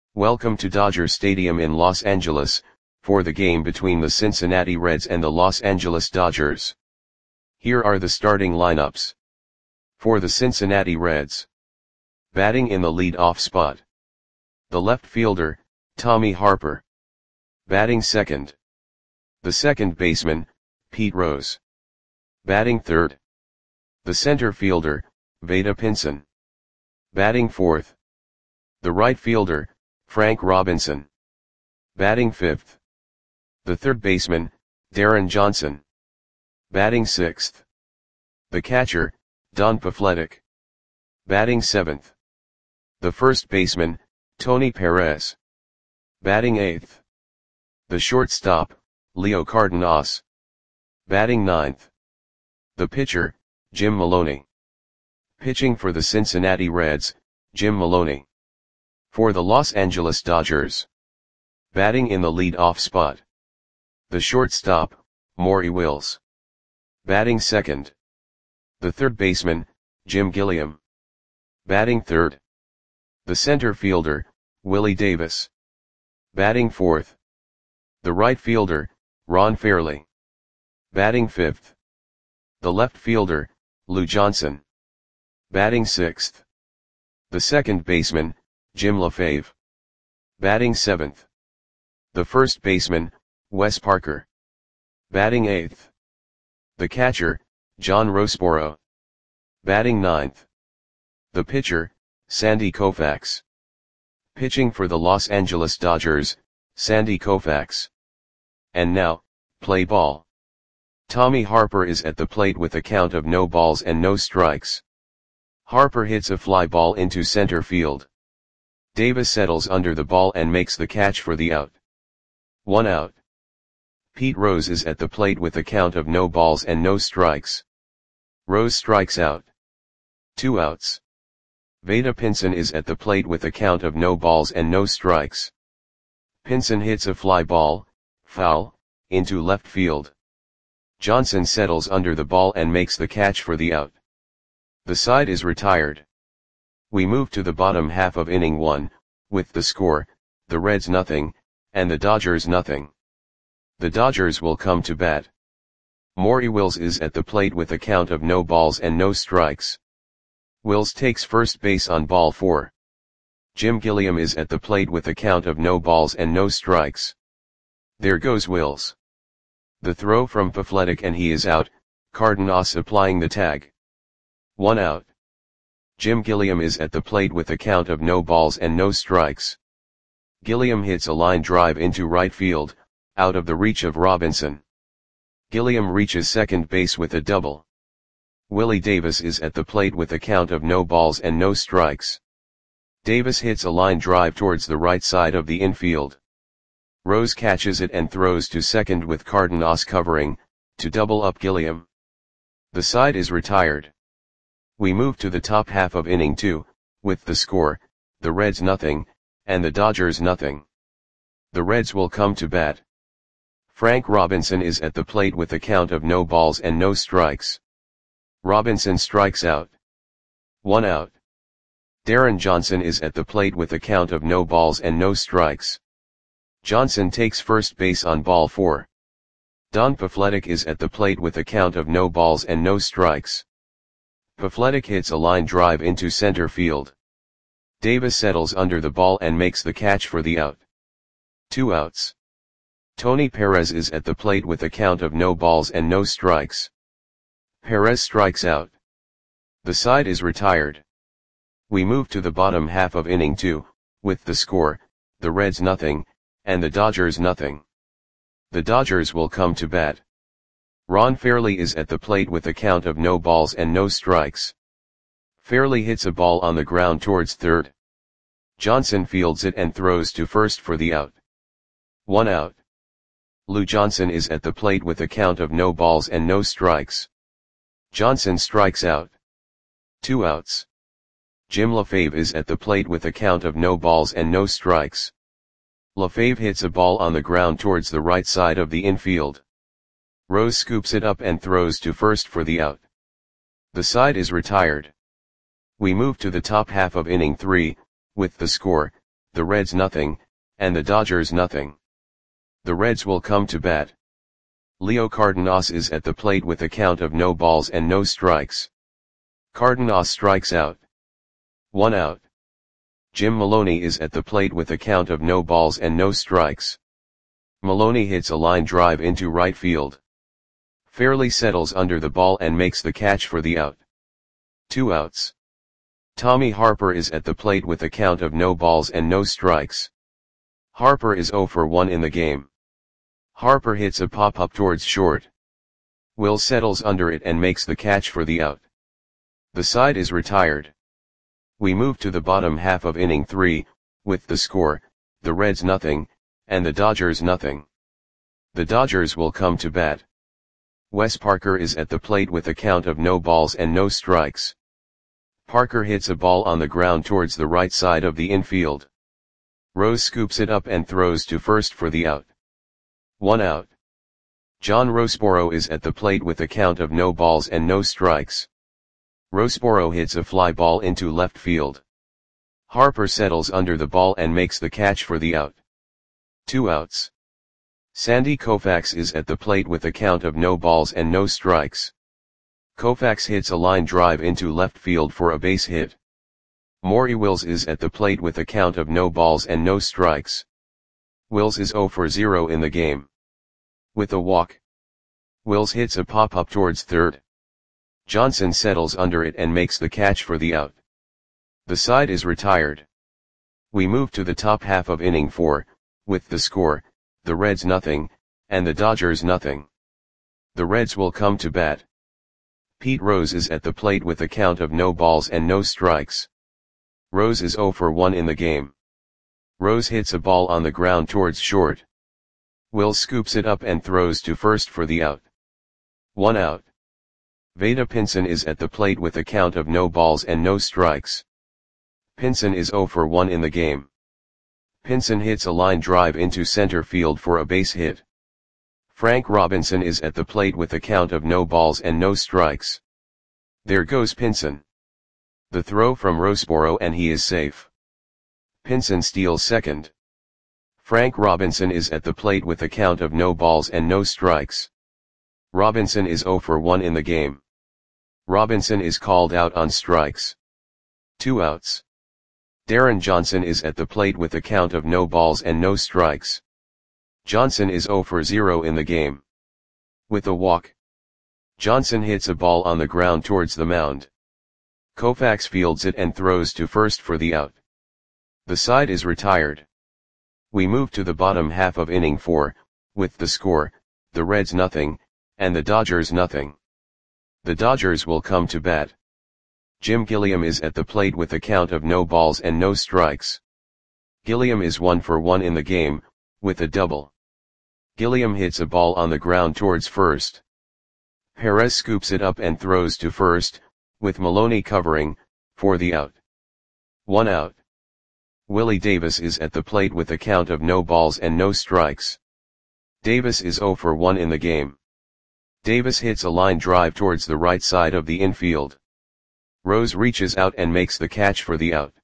Welcome to Dodger Stadium in Los Angeles, for the game between the Cincinnati Reds and the Los Angeles Dodgers. Here are the starting lineups. For the Cincinnati Reds. Batting in the lead-off spot. The left fielder, Tommy Harper. Batting second. The second baseman, Pete Rose. Batting third. The center fielder, Vada Pinson. Batting fourth. The right fielder, Frank Robinson. Batting fifth. The third baseman, Darren Johnson. Batting sixth. The catcher, Don Pafletic. Batting seventh. The first baseman, Tony Perez. Batting eighth. The shortstop, Leo Cardenas. Batting ninth. The pitcher, Jim Maloney. Pitching for the Cincinnati Reds, Jim Maloney. For the Los Angeles Dodgers. Batting in the lead-off spot. The shortstop, Maury Wills. Batting second. The third baseman, Jim Gilliam. Batting third. The center fielder, Willie Davis. Batting fourth. The right fielder, Ron Fairly. Batting fifth. The left fielder, Lou Johnson. Batting sixth. The second baseman, Jim LaFave. Batting seventh. The first baseman, Wes Parker. Batting eighth. The catcher, John Roseboro. Batting ninth. The pitcher, Sandy Koufax. Pitching for the Los Angeles Dodgers, Sandy Koufax. And now, play ball. Tommy Harper is at the plate with a count of no balls and no strikes. Harper hits a fly ball into center field. Davis settles under the ball and makes the catch for the out. 1 out. Pete Rose is at the plate with a count of no balls and no strikes. Rose strikes out. 2 outs. Vada Pinson is at the plate with a count of no balls and no strikes. Pinson hits a fly ball, foul, into left field. Johnson settles under the ball and makes the catch for the out. The side is retired. We move to the bottom half of inning 1, with the score, the Reds nothing, and the Dodgers nothing. The Dodgers will come to bat. Maury Wills is at the plate with a count of no balls and no strikes. Wills takes first base on ball 4. Jim Gilliam is at the plate with a count of no balls and no strikes. There goes Wills. The throw from Pafletic and he is out, Cardenas applying the tag. 1 out. Jim Gilliam is at the plate with a count of no balls and no strikes. Gilliam hits a line drive into right field, out of the reach of Robinson. Gilliam reaches second base with a double. Willie Davis is at the plate with a count of no balls and no strikes. Davis hits a line drive towards the right side of the infield. Rose catches it and throws to second with Cardenas covering, to double up Gilliam. The side is retired. We move to the top half of inning 2, with the score, the Reds nothing, and the Dodgers nothing. The Reds will come to bat. Frank Robinson is at the plate with a count of no balls and no strikes. Robinson strikes out. 1 out. Darren Johnson is at the plate with a count of no balls and no strikes. Johnson takes first base on ball 4. Don Pafletic is at the plate with a count of no balls and no strikes. Pafletic hits a line drive into center field. Davis settles under the ball and makes the catch for the out. 2 outs. Tony Perez is at the plate with a count of no balls and no strikes. Perez strikes out. The side is retired. We move to the bottom half of inning 2, with the score, the Reds nothing, and the Dodgers nothing. The Dodgers will come to bat. Ron Fairly is at the plate with a count of no balls and no strikes. Fairly hits a ball on the ground towards third. Johnson fields it and throws to first for the out. 1 out. Lou Johnson is at the plate with a count of no balls and no strikes. Johnson strikes out. 2 outs. Jim LaFave is at the plate with a count of no balls and no strikes. LaFave hits a ball on the ground towards the right side of the infield. Rose scoops it up and throws to first for the out. The side is retired. We move to the top half of inning 3, with the score, the Reds nothing, and the Dodgers nothing. The Reds will come to bat. Leo Cardenas is at the plate with a count of no balls and no strikes. Cardenas strikes out. 1 out. Jim Maloney is at the plate with a count of no balls and no strikes. Maloney hits a line drive into right field. Fairly settles under the ball and makes the catch for the out. 2 outs. Tommy Harper is at the plate with a count of no balls and no strikes. Harper is 0 for 1 in the game. Harper hits a pop-up towards short. Will settles under it and makes the catch for the out. The side is retired. We move to the bottom half of inning 3, with the score, the Reds nothing, and the Dodgers nothing. The Dodgers will come to bat. Wes Parker is at the plate with a count of no balls and no strikes. Parker hits a ball on the ground towards the right side of the infield. Rose scoops it up and throws to first for the out. 1 out. John Roseboro is at the plate with a count of no balls and no strikes. Roseboro hits a fly ball into left field. Harper settles under the ball and makes the catch for the out. 2 outs. Sandy Koufax is at the plate with a count of no balls and no strikes. Koufax hits a line drive into left field for a base hit. Maury Wills is at the plate with a count of no balls and no strikes. Wills is 0 for 0 in the game. With a walk. Wills hits a pop-up towards third. Johnson settles under it and makes the catch for the out. The side is retired. We move to the top half of inning 4, with the score, the Reds nothing, and the Dodgers nothing. The Reds will come to bat. Pete Rose is at the plate with a count of no balls and no strikes. Rose is 0 for 1 in the game. Rose hits a ball on the ground towards short. Will scoops it up and throws to first for the out. 1 out. Vada Pinson is at the plate with a count of no balls and no strikes. Pinson is 0 for 1 in the game. Pinson hits a line drive into center field for a base hit. Frank Robinson is at the plate with a count of no balls and no strikes. There goes Pinson. The throw from Roseboro and he is safe. Pinson steals second. Frank Robinson is at the plate with a count of no balls and no strikes. Robinson is 0 for 1 in the game. Robinson is called out on strikes. 2 outs. Darren Johnson is at the plate with a count of no balls and no strikes. Johnson is 0 for 0 in the game. With a walk. Johnson hits a ball on the ground towards the mound. Koufax fields it and throws to first for the out. The side is retired. We move to the bottom half of inning 4, with the score, the Reds nothing, and the Dodgers nothing. The Dodgers will come to bat. Jim Gilliam is at the plate with a count of no balls and no strikes. Gilliam is 1 for 1 in the game, with a double. Gilliam hits a ball on the ground towards first. Perez scoops it up and throws to first, with Maloney covering, for the out. 1 out. Willie Davis is at the plate with a count of no balls and no strikes. Davis is 0 for 1 in the game. Davis hits a line drive towards the right side of the infield. Rose reaches out and makes the catch for the out.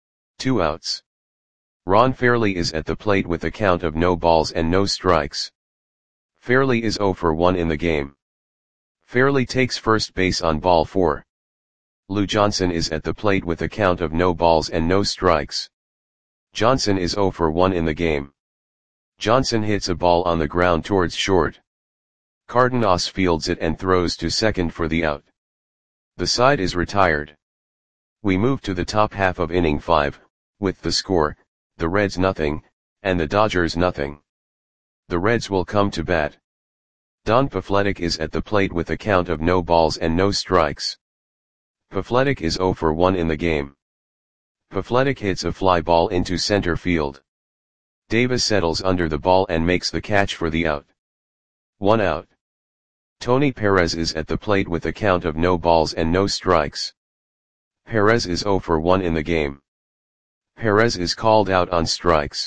2 outs. Ron Fairley is at the plate with a count of no balls and no strikes. Fairley is 0 for 1 in the game. Fairley takes first base on ball 4. Lou Johnson is at the plate with a count of no balls and no strikes. Johnson is 0 for 1 in the game. Johnson hits a ball on the ground towards short. Cardenas fields it and throws to second for the out. The side is retired. We move to the top half of inning 5, with the score, the Reds nothing, and the Dodgers nothing. The Reds will come to bat. Don Pafletic is at the plate with a count of no balls and no strikes. Pafletic is 0 for 1 in the game. Pafletic hits a fly ball into center field. Davis settles under the ball and makes the catch for the out. 1 out. Tony Perez is at the plate with a count of no balls and no strikes. Perez is 0 for 1 in the game. Perez is called out on strikes.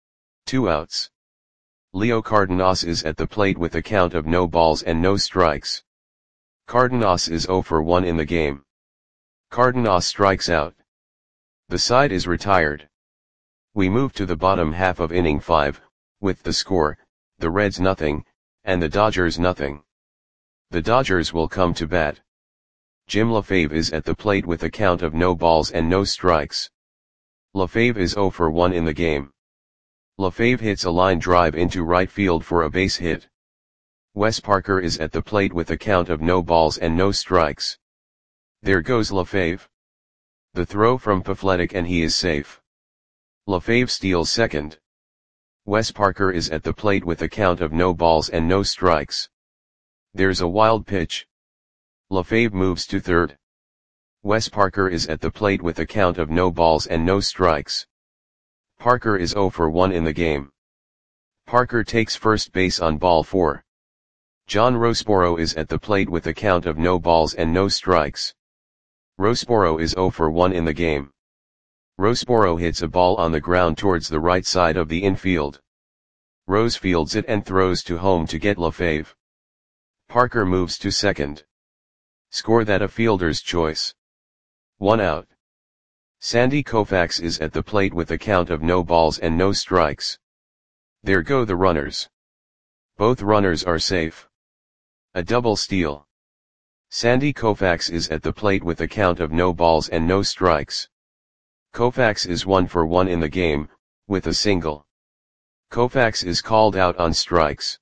2 outs. Leo Cardenas is at the plate with a count of no balls and no strikes. Cardenas is 0 for 1 in the game. Cardenas strikes out. The side is retired. We move to the bottom half of inning 5, with the score, the Reds nothing, and the Dodgers nothing. The Dodgers will come to bat. Jim LaFave is at the plate with a count of no balls and no strikes. LaFave is 0 for 1 in the game. LaFave hits a line drive into right field for a base hit. Wes Parker is at the plate with a count of no balls and no strikes. There goes LaFave. The throw from Pafletic and he is safe. LaFave steals second. Wes Parker is at the plate with a count of no balls and no strikes. There's a wild pitch. LaFave moves to third. Wes Parker is at the plate with a count of no balls and no strikes. Parker is 0 for 1 in the game. Parker takes first base on ball 4. John Roseboro is at the plate with a count of no balls and no strikes. Roseboro is 0 for 1 in the game. Roseboro hits a ball on the ground towards the right side of the infield. Rose fields it and throws to home to get LaFave. Parker moves to second. Score that a fielder's choice. 1 out. Sandy Koufax is at the plate with a count of no balls and no strikes. There go the runners. Both runners are safe. A double steal. Sandy Koufax is at the plate with a count of no balls and no strikes. Koufax is 1 for 1 in the game, with a single. Koufax is called out on strikes.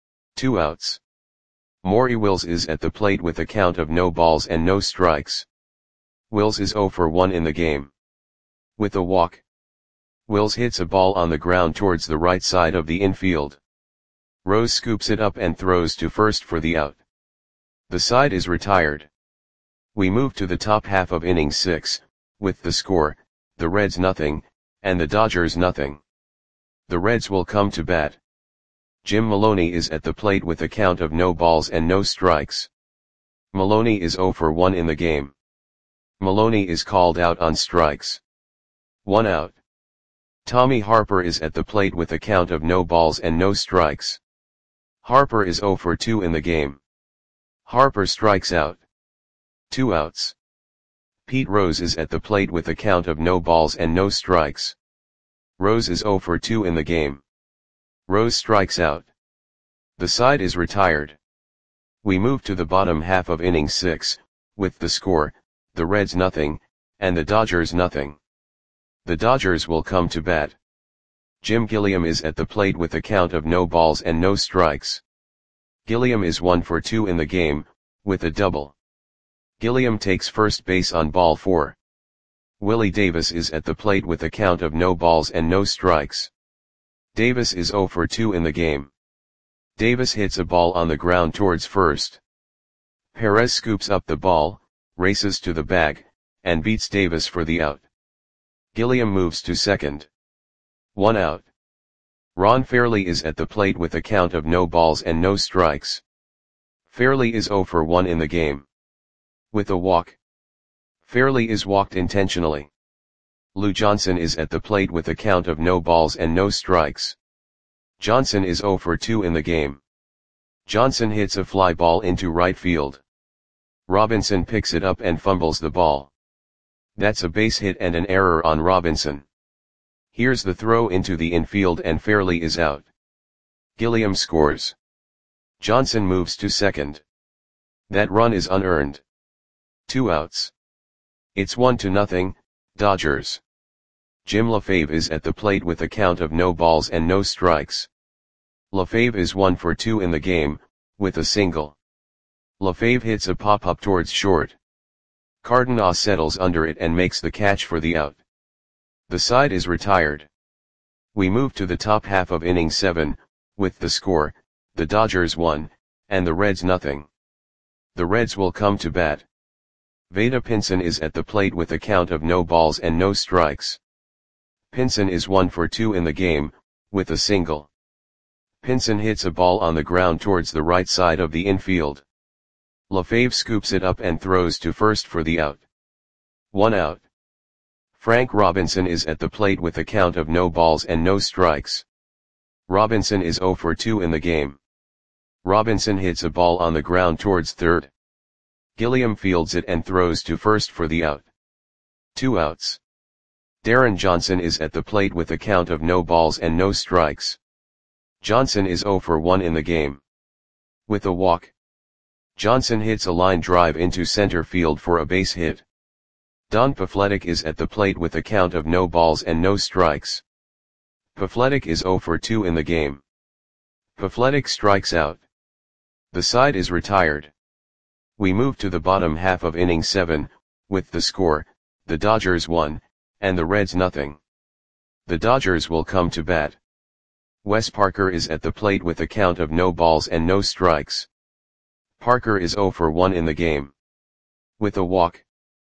2 outs. Maury Wills is at the plate with a count of no balls and no strikes. Wills is 0 for 1 in the game. With a walk. Wills hits a ball on the ground towards the right side of the infield. Rose scoops it up and throws to first for the out. The side is retired. We move to the top half of inning 6, with the score, the Reds nothing, and the Dodgers nothing. The Reds will come to bat. Jim Maloney is at the plate with a count of no balls and no strikes. Maloney is 0 for 1 in the game. Maloney is called out on strikes. 1 out. Tommy Harper is at the plate with a count of no balls and no strikes. Harper is 0 for 2 in the game. Harper strikes out. 2 outs. Pete Rose is at the plate with a count of no balls and no strikes. Rose is 0 for 2 in the game. Rose strikes out. The side is retired. We move to the bottom half of inning 6, with the score, the Reds nothing, and the Dodgers nothing. The Dodgers will come to bat. Jim Gilliam is at the plate with a count of no balls and no strikes. Gilliam is 1 for 2 in the game, with a double. Gilliam takes first base on ball 4. Willie Davis is at the plate with a count of no balls and no strikes. Davis is 0 for 2 in the game. Davis hits a ball on the ground towards first. Perez scoops up the ball, races to the bag, and beats Davis for the out. Gilliam moves to second. 1 out. Ron Fairley is at the plate with a count of no balls and no strikes. Fairley is 0 for 1 in the game. With a walk. Fairley is walked intentionally. Lou Johnson is at the plate with a count of no balls and no strikes. Johnson is 0 for 2 in the game. Johnson hits a fly ball into right field. Robinson picks it up and fumbles the ball. That's a base hit and an error on Robinson. Here's the throw into the infield and Fairley is out. Gilliam scores. Johnson moves to second. That run is unearned. 2 outs. It's 1-0, Dodgers. Jim LaFave is at the plate with a count of no balls and no strikes. LaFave is 1 for 2 in the game, with a single. LaFave hits a pop-up towards short. Cardenas settles under it and makes the catch for the out. The side is retired. We move to the top half of inning 7, with the score, the Dodgers 1, and the Reds nothing. The Reds will come to bat. Vada Pinson is at the plate with a count of no balls and no strikes. Pinson is 1 for 2 in the game, with a single. Pinson hits a ball on the ground towards the right side of the infield. LaFave scoops it up and throws to first for the out. 1 out. Frank Robinson is at the plate with a count of no balls and no strikes. Robinson is 0 for 2 in the game. Robinson hits a ball on the ground towards third. Gilliam fields it and throws to first for the out. 2 outs. Darren Johnson is at the plate with a count of no balls and no strikes. Johnson is 0 for 1 in the game. With a walk. Johnson hits a line drive into center field for a base hit. Don Pafletic is at the plate with a count of no balls and no strikes. Pafletic is 0 for 2 in the game. Pafletic strikes out. The side is retired. We move to the bottom half of inning 7, with the score, the Dodgers 1, and the Reds nothing. The Dodgers will come to bat. Wes Parker is at the plate with a count of no balls and no strikes. Parker is 0 for 1 in the game. With a walk.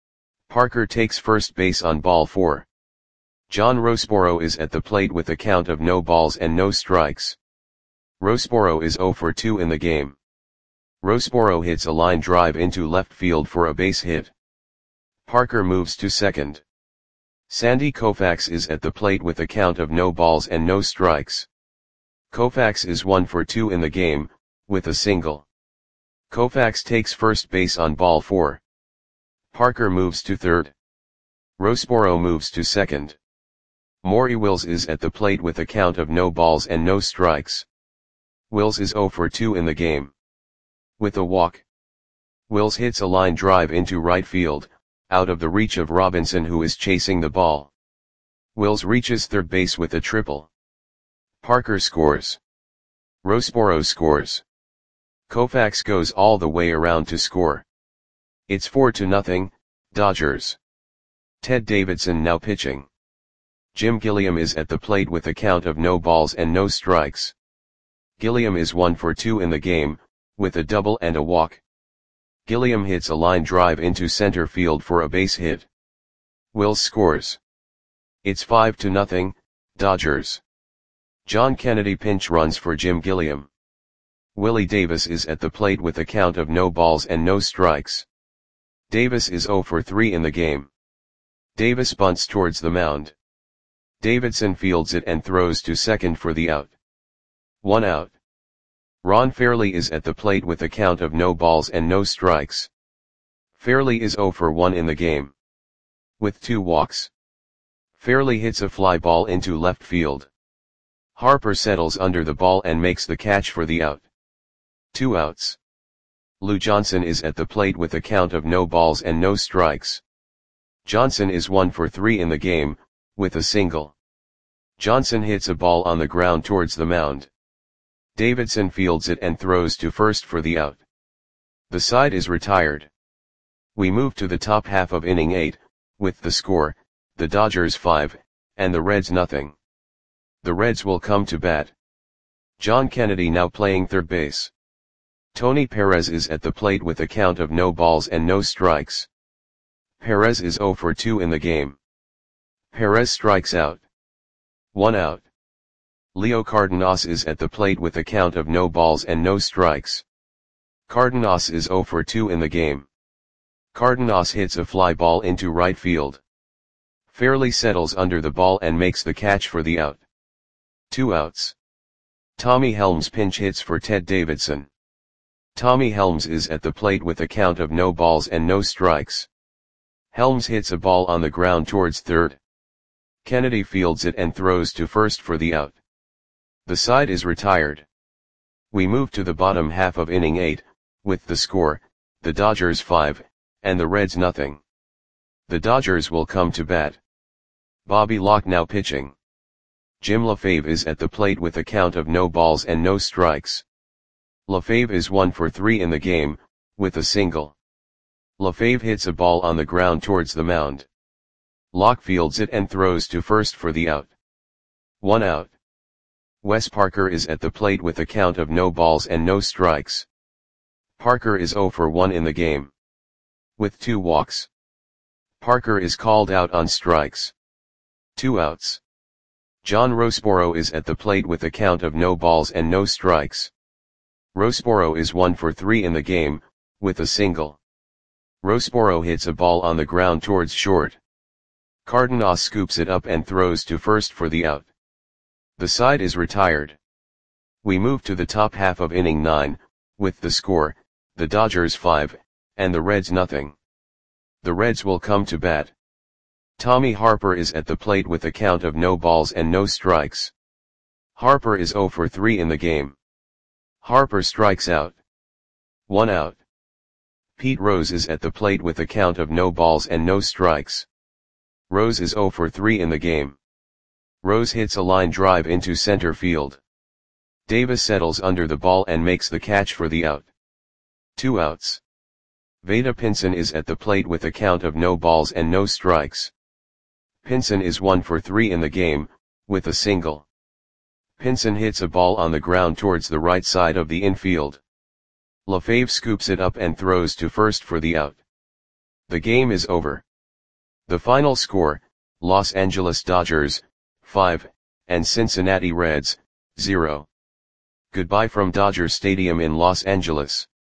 Parker takes first base on ball 4. John Roseboro is at the plate with a count of no balls and no strikes. Roseboro is 0 for 2 in the game. Roseboro hits a line drive into left field for a base hit. Parker moves to second. Sandy Koufax is at the plate with a count of no balls and no strikes. Koufax is 1 for 2 in the game, with a single. Koufax takes first base on ball 4. Parker moves to third. Roseboro moves to second. Maury Wills is at the plate with a count of no balls and no strikes. Wills is 0 for 2 in the game. With a walk. Wills hits a line drive into right field, out of the reach of Robinson who is chasing the ball. Wills reaches third base with a triple. Parker scores. Roseboro scores. Koufax goes all the way around to score. It's 4-0, Dodgers. Ted Davidson now pitching. Jim Gilliam is at the plate with a count of no balls and no strikes. Gilliam is 1 for 2 in the game, with a double and a walk. Gilliam hits a line drive into center field for a base hit. Wills scores. It's 5-0, Dodgers. John Kennedy pinch runs for Jim Gilliam. Willie Davis is at the plate with a count of no balls and no strikes. Davis is 0 for 3 in the game. Davis bunts towards the mound. Davidson fields it and throws to second for the out. 1 out. Ron Fairly is at the plate with a count of no balls and no strikes. Fairly is 0 for 1 in the game. With 2 walks. Fairly hits a fly ball into left field. Harper settles under the ball and makes the catch for the out. 2 outs. Lou Johnson is at the plate with a count of no balls and no strikes. Johnson is 1 for 3 in the game, with a single. Johnson hits a ball on the ground towards the mound. Davidson fields it and throws to first for the out. The side is retired. We move to the top half of inning 8, with the score, the Dodgers 5, and the Reds nothing. The Reds will come to bat. John Kennedy now playing third base. Tony Perez is at the plate with a count of no balls and no strikes. Perez is 0 for 2 in the game. Perez strikes out. 1 out. Leo Cardenas is at the plate with a count of no balls and no strikes. Cardenas is 0 for 2 in the game. Cardenas hits a fly ball into right field. Fairly settles under the ball and makes the catch for the out. 2 outs. Tommy Helms pinch hits for Ted Davidson. Tommy Helms is at the plate with a count of no balls and no strikes. Helms hits a ball on the ground towards third. Kennedy fields it and throws to first for the out. The side is retired. We move to the bottom half of inning 8, with the score, the Dodgers 5, and the Reds nothing. The Dodgers will come to bat. Bobby Locke now pitching. Jim LaFave is at the plate with a count of no balls and no strikes. LaFave is 1 for 3 in the game, with a single. LaFave hits a ball on the ground towards the mound. Locke fields it and throws to first for the out. 1 out. Wes Parker is at the plate with a count of no balls and no strikes. Parker is 0 for 1 in the game. With 2 walks. Parker is called out on strikes. 2 outs. John Roseboro is at the plate with a count of no balls and no strikes. Roseboro is 1 for 3 in the game, with a single. Roseboro hits a ball on the ground towards short. Cardenas scoops it up and throws to first for the out. The side is retired. We move to the top half of inning 9, with the score, the Dodgers 5, and the Reds nothing. The Reds will come to bat. Tommy Harper is at the plate with a count of no balls and no strikes. Harper is 0 for 3 in the game. Harper strikes out. 1 out. Pete Rose is at the plate with a count of no balls and no strikes. Rose is 0 for 3 in the game. Rose hits a line drive into center field. Davis settles under the ball and makes the catch for the out. 2 outs. Vada Pinson is at the plate with a count of no balls and no strikes. Pinson is 1 for 3 in the game, with a single. Pinson hits a ball on the ground towards the right side of the infield. LaFave scoops it up and throws to first for the out. The game is over. The final score, Los Angeles Dodgers, 5, and Cincinnati Reds, 0. Goodbye from Dodger Stadium in Los Angeles.